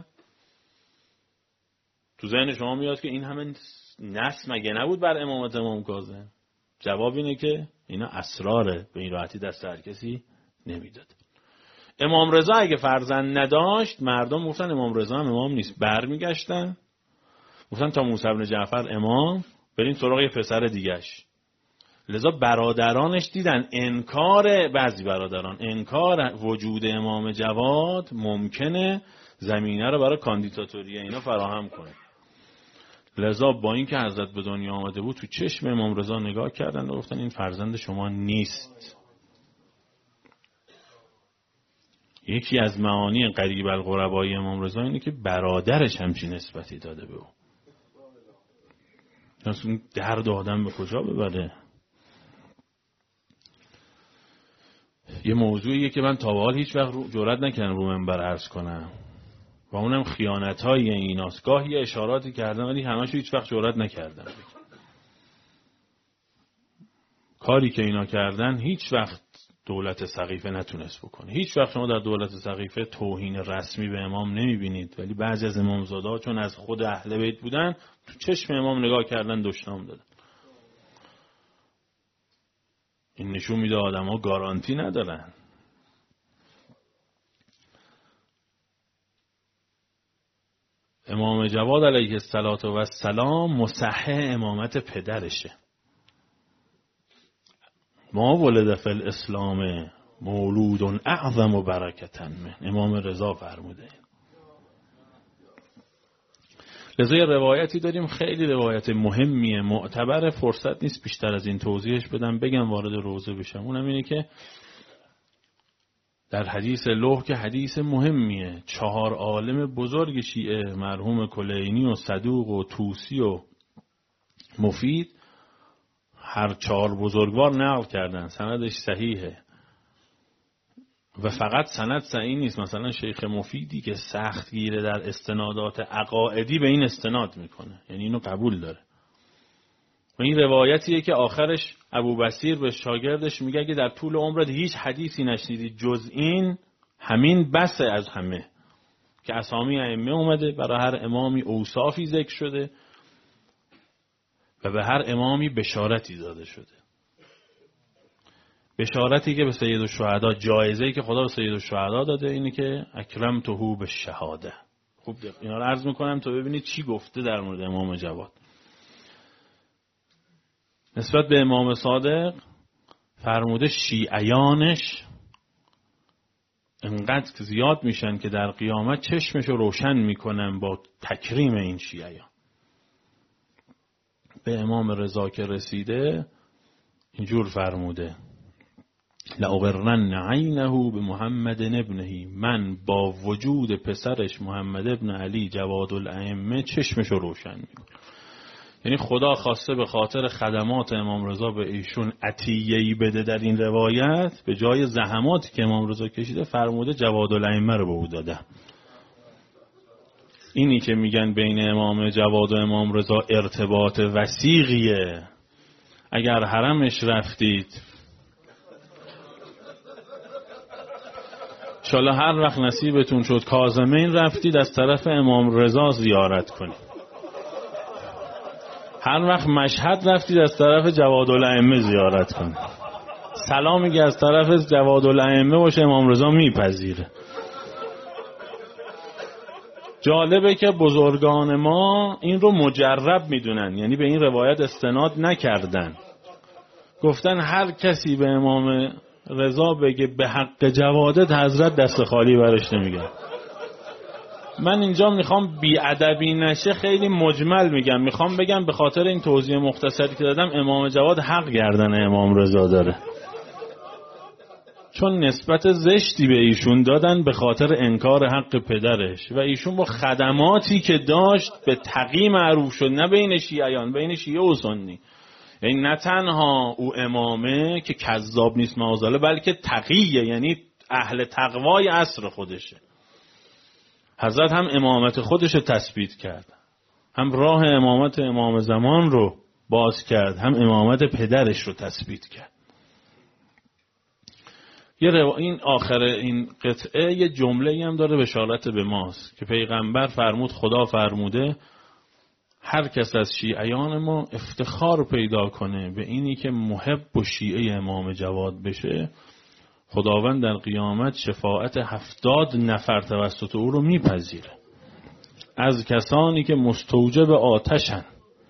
تو ذهن شما میاد که این همه نسل مگه نبود بر امامت امام کاظم؟ جواب اینه که اینا اسراره، به این راحتی دست هر کسی نمیداد. امام رضا اگه فرزند نداشت، مردم گفتن امام رضا هم امام نیست. برمیگشتن گفتن تا موسی بن جعفر امام، بریم سراغ یه پسر دیگه‌اش. لذا برادرانش دیدن بعضی برادران انکار وجود امام جواد ممکنه زمینه رو برای کاندیداتوری اینا فراهم کنه. لذا با اینکه حضرت به دنیا آمده بود، تو چشم امام رضا نگاه کردن و گفتن این فرزند شما نیست. یکی از معانی قریب القربای امام رضا اینه که برادرش همچین نسبتی داده به او. اون درد آدم به کجا ببره؟ یه موضوعیه که من تا به حال هیچ وقت جرئت نکردم رو منبر عرض کنم و اونم خیانت‌های ایناست. گاهی اشاراتی کردم ولی همه‌شو هیچ وقت جرئت نکردم. کاری که اینا کردن هیچ وقت دولت سقیفه نتونست بکنه. هیچ وقت شما در دولت سقیفه توهین رسمی به امام نمیبینید، ولی بعضی از امامزاده‌ها چون از خود اهل بیت بودن، تو چشم امام نگاه کردن، دشنام دادن. این نشون میده آدم‌ها گارانتی ندارن. امام جواد علیه السلام مصحح امامت پدرشه. ما ولد فی الاسلام مولود اعظم و برکتن من، امام رضا فرموده. لذا یه روایتی داریم، خیلی روایت مهمیه، معتبر، فرصت نیست بیشتر از این توضیحش بدم، بگم وارد روزه بشم. اونم اینه که در حدیث لوح که حدیث مهمیه، 4 عالم بزرگ شیعه، مرحوم کلینی و صدوق و طوسی و مفید، هر 4 بزرگوار نقل کردن، سندش صحیحه. و فقط سند صحیح نیست، مثلا شیخ مفیدی که سخت گیره در استنادات عقائدی به این استناد میکنه، یعنی اینو قبول داره. و این روایتیه که آخرش ابو بصیر به شاگردش میگه که در طول عمرت هیچ حدیثی نشنیدی جز این، همین بسه از همه، که اسامی ائمه اومده، برای هر امامی اوصافی ذکر شده و به هر امامی بشارتی داده شده. بشارتی که به سید الشهدا، جایزه‌ای که خدا به سید الشهدا داده اینه که اکرمته بالشهاده. خوب اینا رو عرض میکنم تا ببینید چی گفته در مورد امام جواد. نسبت به امام صادق فرموده شیعیانش انقدر زیاد میشن که در قیامت چشمشو روشن میکنن با تکریم این شیعیان. به امام رضا که رسیده اینجور فرموده لأغرن عینه به محمد ابنه، من با وجود پسرش محمد ابن علی جواد الائمه چشمشو روشن میکنم. یعنی خدا خواسته به خاطر خدمات امام رضا به ایشون عطیه‌ای بده در این روایت، به جای زحماتی که امام رضا کشیده فرموده جواد الائمه رو به او داده. اینی که میگن بین امام جواد و امام رضا ارتباط وثیقیه، اگر حرمش رفتید انشالله هر وقت نصیبتون شد کاظمین رفتید از طرف امام رضا زیارت کنید، هر وقت مشهد رفتید از طرف جواد الائمه زیارت کنید. سلامی که از طرف جواد الائمه باشه امام رضا میپذیره. جالبه که بزرگان ما این رو مجرب میدونن، یعنی به این روایت استناد نکردن، گفتن هر کسی به امام رضا بگه به حق جوادت حضرت دست خالی برش نمیگن. من اینجا میخوام بی‌ادبی نشه خیلی مجمل میگم، میخوام بگم به خاطر این توضیح مختصری که دادم امام جواد حق گردن امام رضا داره، چون نسبت زشتی به ایشون دادن به خاطر انکار حق پدرش و ایشون با خدماتی که داشت به تقی معروف شد، نه بین شیعیان، بین شیعه و سنی. یعنی نه تنها او امامه که کذاب نیست معاذالله، بلکه تقیه، یعنی اهل تقوای عصر خودشه. حضرت هم امامت خودش رو تثبیت کرد، هم راه امامت امام زمان رو باز کرد، هم امامت پدرش رو تثبیت کرد. این آخر این قطعه یه جمله‌ای هم داره بشارت به ماست که پیغمبر فرمود، خدا فرموده هر کس از شیعیان ما افتخار پیدا کنه به اینی که محب و شیعه امام جواد بشه، خداوند در قیامت شفاعت 70 نفر توسط او رو میپذیره از کسانی که مستوجب آتشن.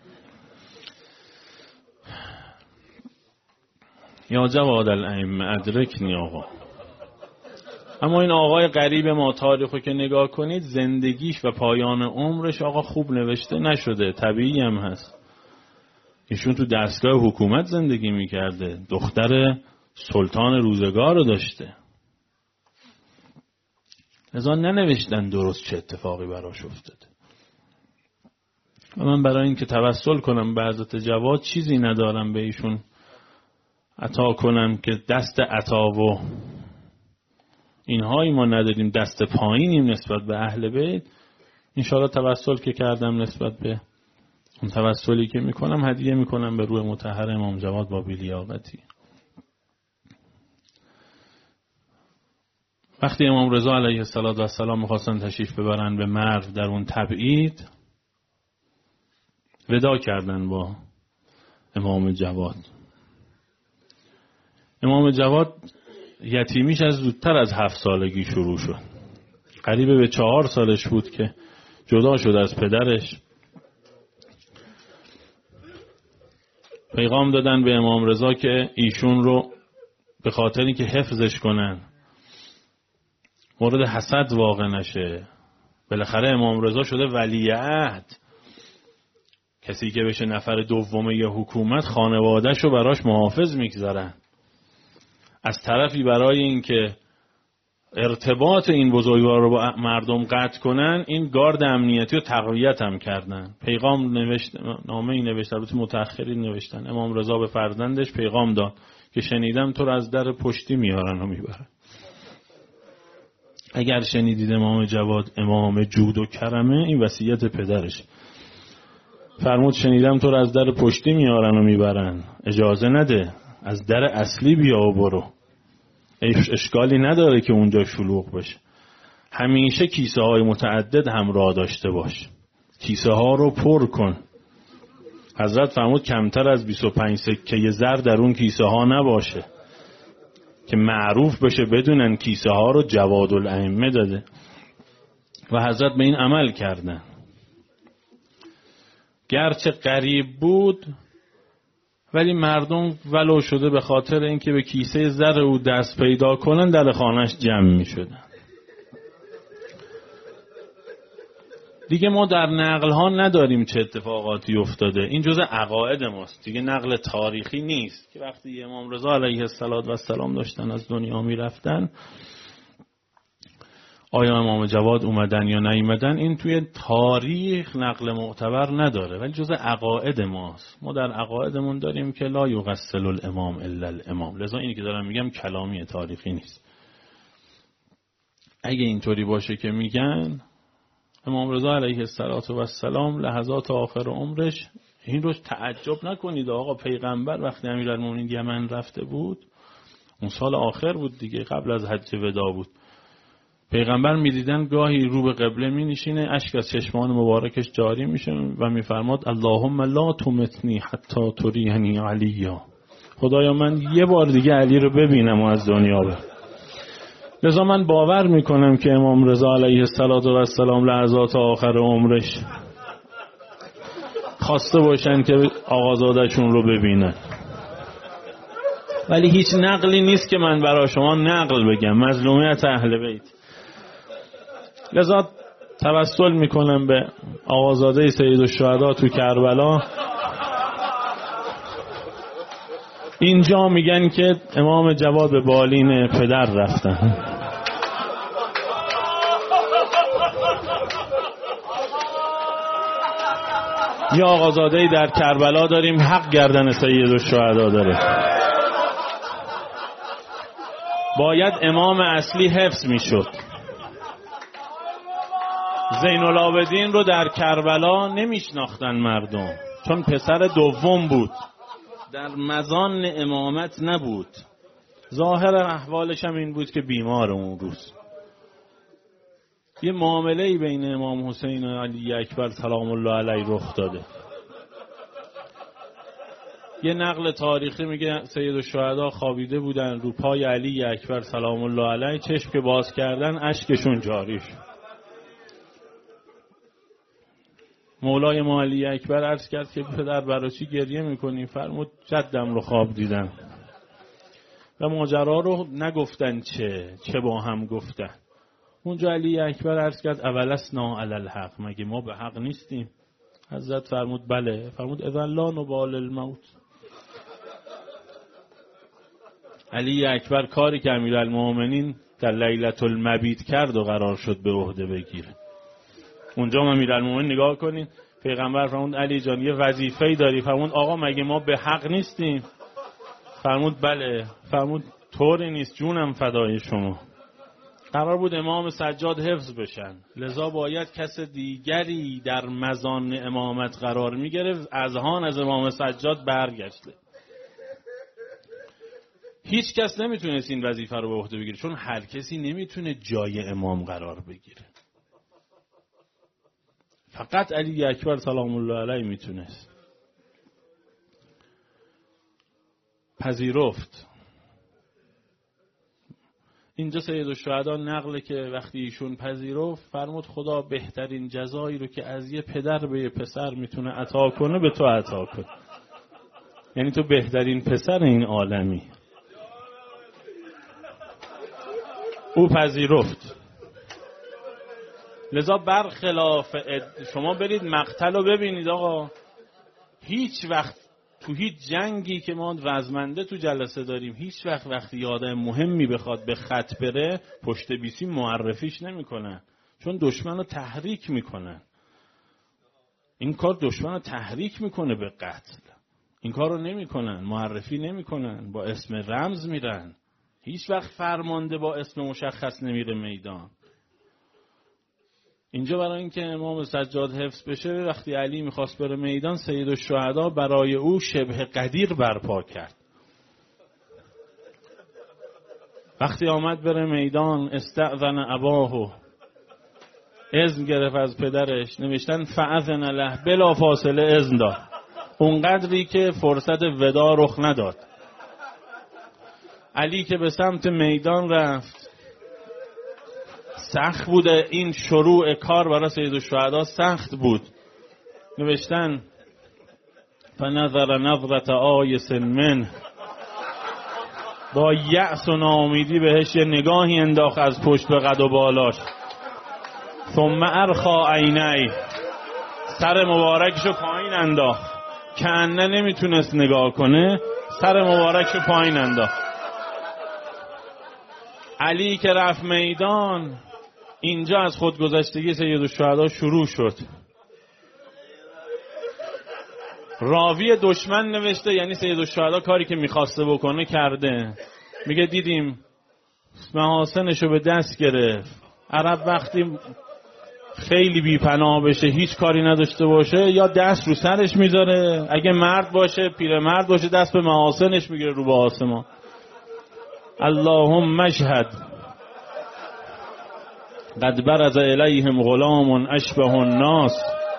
یا جواد الائمه ادرکنی آقا. اما این آقای غریب ما تاریخو که نگاه کنید زندگیش و پایان عمرش آقا خوب نوشته نشده، طبیعی هم هست. ایشون تو دستگاه حکومت زندگی میکرده، دختر سلطان روزگار رو داشته، لذا ننوشتن درست چه اتفاقی براش افتاده. و من برای این که توسل کنم به حضرت جواد چیزی ندارم به ایشون عطا کنم که دست عطا و اینهایی ما نداریم، دست پایینیم نسبت به اهل بیت. انشاءالله توسل که کردم نسبت به اون توسلی که میکنم هدیه میکنم به روح مطهر امام جواد با بی‌لیاقتی. وقتی امام رضا علیه السلام میخواستن تشریف ببرن به مرو در اون تبعید، ودا کردن با امام جواد. امام جواد یتیمیش از زودتر از 7 سالگی شروع شد، قریب به 4 سالش بود که جدا شد از پدرش. پیغام دادن به امام رضا که ایشون رو به خاطر اینکه حفظش کنن، مورد حسد واقع نشه. بالاخره امام رضا شده ولی عهد، کسی که بشه نفر دومه یه حکومت خانواده‌ش رو براش محافظ میگذارن. از طرفی برای اینکه ارتباط این بزرگوار رو با مردم قطع کنن، این گارد امنیتی رو تقویت هم کردن. پیغام نامه‌ای نوشت، البته متأخرین نوشتن، امام رضا به فرزندش پیغام داد که شنیدم تو رو از در پشتی میارن و میبرن. اگر شنیدید امام جواد امام جود و کرمه، این وصیت پدرش. فرمود شنیدم تو رو از در پشتی میارن و میبرن، اجازه نده، از در اصلی بیا و برو. اشکالی نداره که اونجا شلوغ بشه. همیشه کیسه های متعدد همراه داشته باش، کیسه ها رو پر کن. حضرت فرمود کمتر از 25 سکه زر در اون کیسه ها نباشه که معروف بشه بدونن کیسه ها رو جواد الائمه داده. و حضرت به این عمل کردن. گرچه قریب بود ولی مردم ولو شده به خاطر اینکه به کیسه زر او دست پیدا کنن در خانهش جمع می شدن. دیگه ما در نقل ها نداریم چه اتفاقاتی افتاده. این جزء عقاید ماست دیگه، نقل تاریخی نیست که وقتی امام رضا علیه السلام داشتن از دنیا می رفتن آیا امام جواد اومدن یا نیومدن، این توی تاریخ نقل معتبر نداره، ولی جزء عقاید ماست. ما در عقایدمون داریم که لا یغسل الامام الا الامام. لذا اینی که دارم میگم کلامی تاریخی نیست. اگه اینطوری باشه که میگن امام رضا علیه السلام لحظات آخر عمرش، این رو تعجب نکنید آقا، پیغمبر وقتی امیرالمومنین یمن رفته بود، اون سال آخر بود دیگه، قبل از حج وداع بود، پیغمبر میدیدن گاهی رو به قبله می نشینه، اشک از چشمان مبارکش جاری میشه و میفرماد اللهم لا تمتنی حتی ترینی علیا، خدایا من یه بار دیگه علی رو ببینم و از دنیا برم. لذا من باور میکنم که امام رضا علیه السلام لحظات آخر عمرش خواسته باشن که آقازادشون رو ببینن، ولی هیچ نقلی نیست که من برای شما نقل بگم، مظلومیت اهل بیت. لذا توسل میکنم به آقازاده سید الشهدا تو کربلا. اینجا میگن که امام جواد به بالین پدر رفتن. یه آقازاده‌ای در کربلا داریم حق گردن سید الشهدا داره. باید امام اصلی حفظ میشد. زین العابدین رو در کربلا نمیشناختن مردم، چون پسر دوم بود، در مزان امامت نبود. ظاهر احوالش هم این بود که بیمار اون روز. یه معامله‌ای بین امام حسین و علی اکبر سلام الله علیه رخ داده. یه نقل تاریخی میگه سید الشهدا خوابیده بودن رو پای علی اکبر سلام الله علیه، چشم که باز کردن اشکشون جاری شد. مولای ما علی اکبر عرض کرد که پدر برای چی گریه میکنی؟ فرمود جدم رو خواب دیدم. و ماجرا رو نگفتن چه با هم گفتن. اونجا علی اکبر عرض کرد اولسنا علی الحق، مگه ما به حق نیستیم؟ حضرت فرمود بله. فرمود اذن لا نبال الموت. علی اکبر کاری که امیرالمومنین در لیلة المبیت کرد و قرار شد به عهده بگیره. اونجا ما امیرالمومنین نگاه کنین، پیغمبر فرمود علی جان یه وظیفه‌ای داری. فرمود آقا مگه ما به حق نیستیم؟ فرمود بله. فرمود طوری نیست، جونم فدای شما. قرار بود امام سجاد حفظ بشن، لذا باید کس دیگری در مزان امامت قرار میگرفت. اذهان از امام سجاد برگشته. هیچ کس نمیتونست این وظیفه رو به عهده بگیره، چون هر کسی نمیتونه جای امام قرار بگیره. فقط علی اکبر سلام الله علیه میتونست. پذیرفت. اینجا سید الشهدا نقله که وقتی ایشون پذیرفت فرمود خدا بهترین جزایی رو که از یه پدر به یه پسر میتونه عطا کنه به تو عطا کنه. یعنی تو بهترین پسر این عالمی. او پذیرفت. لذا برخلاف شما برید مقتل رو ببینید آقا، هیچ وقت تو هیچ جنگی که ما رزمنده تو جلسه داریم، هیچ وقت وقتی آدم مهمی بخواد به خط بره پشت بیسی معرفیش نمیکنن، چون دشمن رو تحریک میکنن. این کار دشمن رو تحریک میکنه به قتل. این کار رو نمیکنن، معرفی نمیکنن، با اسم رمز میرن. هیچ وقت فرمانده با اسم مشخص نمیره میدان. اینجا برای اینکه امام سجاد حفظ بشه، وقتی علی میخواست بره میدان، سید الشهدا برای او شبه قدیر برپا کرد. وقتی آمد بره میدان استأذن اباه، اذن گرفت از پدرش. نوشتن فاذن له، بلا فاصله اذن داد، اونقدری که فرصت وداع رخ نداد. علی که به سمت میدان رفت، سخت بوده این شروع کار برای سید الشهدا، سخت بود. نوشتن فنظر نظرة آیس منه، با یأس و ناامیدی بهش یه نگاهی انداخت از پشت به قد و بالاش. ثم ارخا عینی، سر مبارکشو پایین انداخت، کأنه نمیتونست نگاه کنه، سر مبارکشو پایین انداخت. علی که رفت میدان، اینجا از خودگذشتگی سیدالشهدا شروع شد. راوی دشمن نوشته، یعنی سیدالشهدا کاری که میخواسته بکنه کرده. میگه دیدیم محاسنشو به دست گرفت. عرب وقتی خیلی بی‌پناه بشه، هیچ کاری نداشته باشه، یا دست رو سرش میذاره، اگه مرد باشه، پیرمرد باشه، دست به محاسنش میگیره رو به آسمان. اللهم اشهد قد برز الیهم غلام اشبه الناس.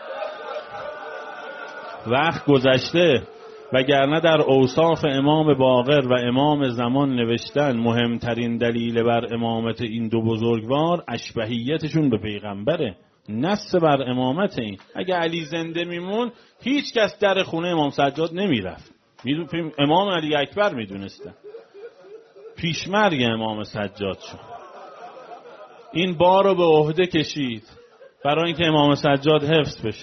وقت گذشته، وگرنه در اوصاف امام باقر و امام زمان نوشتن مهمترین دلیل بر امامت این دو بزرگوار اشبهیتشون به پیغمبره، نص بر امامت این. اگه علی زنده میمون، هیچ کس در خونه امام سجاد نمیرفت. امام علی اکبر میدونستن، پیشمرگ امام سجاد شد. این بار رو به عهده کشید برای اینکه امام سجاد حفظ بشه.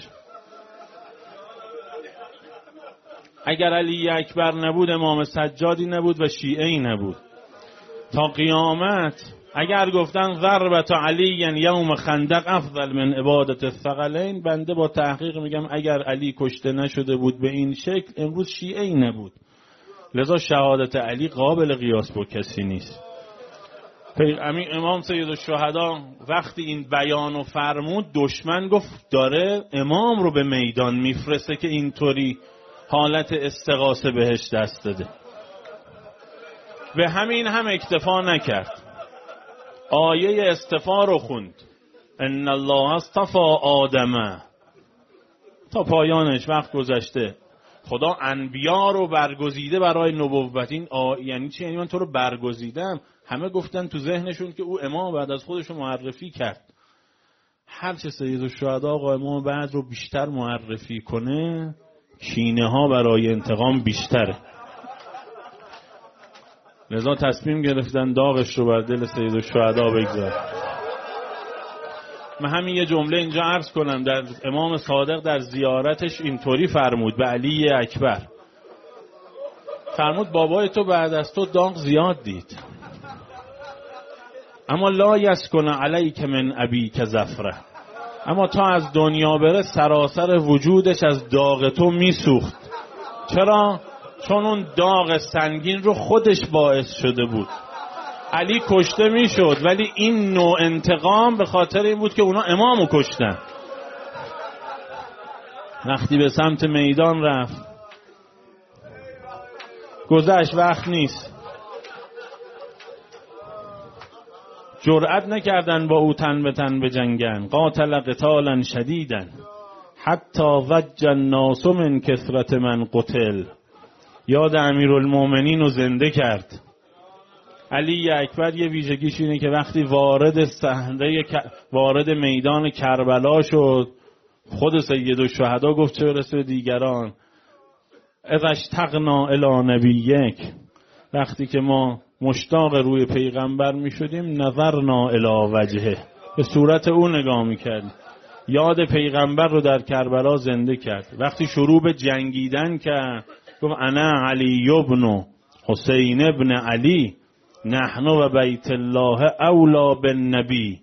اگر علی اکبر نبود، امام سجادی نبود و شیعه‌ای نبود. تا قیامت اگر گفتن ضربت علی یوم خندق افضل من عبادت الثقلین، بنده با تحقیق میگم اگر علی کشته نشده بود به این شکل، امروز شیعه‌ای نبود. لذا شهادت علی قابل قیاس با کسی نیست. امام سیدالشهدا وقتی این بیانو فرمود، دشمن گفت داره امام رو به میدان میفرسته که اینطوری حالت استغاثه بهش دست داده. به همین هم اکتفا نکرد، آیه استفا رو خوند، ان الله اصطفى آدم، تا پایانش. وقت گذشته، خدا انبیا رو برگزیده برای نبوت. این یعنی چی؟ یعنی من تو رو برگزیدم. همه گفتن تو ذهنشون که او امام بعد از خودش رو معرفی کرد. هرچه سیدالشهدا آقا امام بعد رو بیشتر معرفی کنه، کینه ها برای انتقام بیشتره. لذا تصمیم گرفتن داغش رو بر دل سیدالشهدا بگذار. من همین یه جمله اینجا عرض کنم. در امام صادق در زیارتش اینطوری فرمود به علی اکبر، فرمود بابای تو بعد از تو داغ زیاد دید، اما لا یسکن علیک من ابیک ظفره، اما تا از دنیا بره سراسر وجودش از داغ تو میسوخت. چرا؟ چون اون داغ سنگین رو خودش باعث شده بود. علی کشته میشد، ولی این نوع انتقام به خاطر این بود که اونا امامو کشتن. وقتی به سمت میدان رفت، گذشت، وقت نیست، جرأت نکردن با او تن به تن بجنگن. قاتل قتالا شدیدا حتی ضج الناس من کثرت من قتل. یاد امیرالمومنین رو زنده کرد. علی اکبر یه ویژگیش اینه که وقتی وارد میدان کربلا شد، خود سیدالشهدا گفت چه برسه به دیگران، اذا اشتقنا الی نبیک، وقتی که ما مشتاق روی پیغمبر می شدیم، نظرنا الی وجهه، به صورت او نگاه می کردیم. یاد پیغمبر رو در کربلا زنده کرد. وقتی شروع به جنگیدن کرد، گفت انا علی ابن حسین ابن علی نحن و بیت الله اولا بالنبی.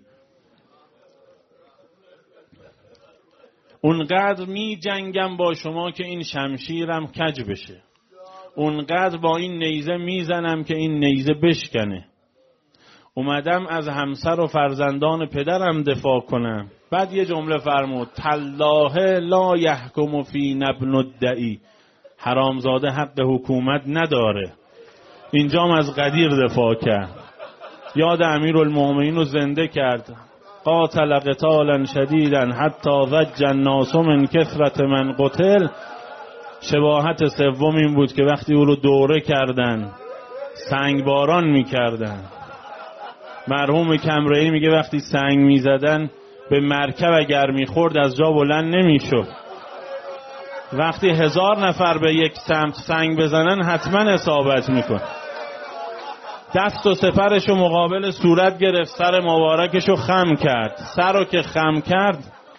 اونقدر می جنگم با شما که این شمشیرم کج بشه، اونقدر با این نیزه میزنم که این نیزه بشکنه. اومدم از همسر و فرزندان پدرم دفاع کنم. بعد یه جمله فرمود، تالله لا یحکم فینا ابن الدعی، حرامزاده حق حکومت نداره. اینجام از قدیر دفاع کرد. یاد امیرالمومنین رو زنده کرد. قاتل قتالا شدیدا حتی ضج الناس من کثرت من قتل. شباهت سوم این بود که وقتی او رو دوره کردن، سنگباران میکردن. مرحوم کمرئی میگه وقتی سنگ میزدن به مرکب اگر میخورد از جا بلند نمیشد. وقتی 1000 نفر به یک سمت سنگ بزنن حتما اصابت میکن. دست و سپرشو مقابل صورت گرفت، سر مبارکشو خم کرد. سر رو که خم کرد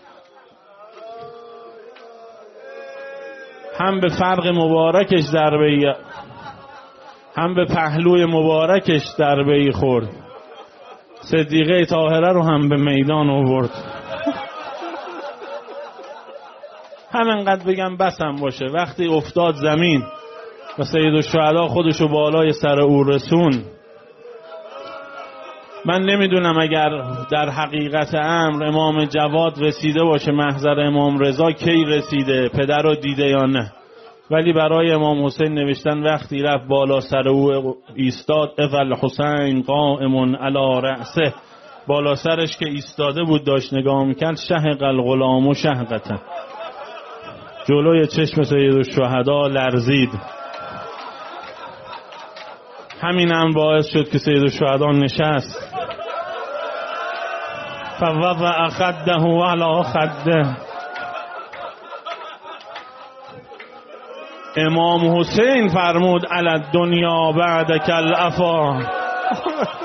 هم به فرق مبارکش ضربه‌ای، هم به پهلوی مبارکش ضربه‌ای خورد. صدیقه طاهره رو هم به میدان آورد. همینقدر بگم بسم باشه. وقتی افتاد زمین و سیدالشهدا خودشو بالای سر او رسون، من نمیدونم اگر در حقیقت امر امام جواد رسیده باشه محضر امام رضا کی رسیده، پدر رو دیده یا نه، ولی برای امام حسین نوشتن وقتی رفت بالا سر او ایستاد، اذا الحسین قائم علی رأسه، بالا سرش که ایستاده بود داشت نگاه میکرد، شهق الغلام و شهقته، جلوی چشم سیدالشهدا لرزید. همین هم باعث شد که سیدالشهدا نشست. فوضع خده علی خده. امام حسین فرمود علی الدنیا بعدک العفا.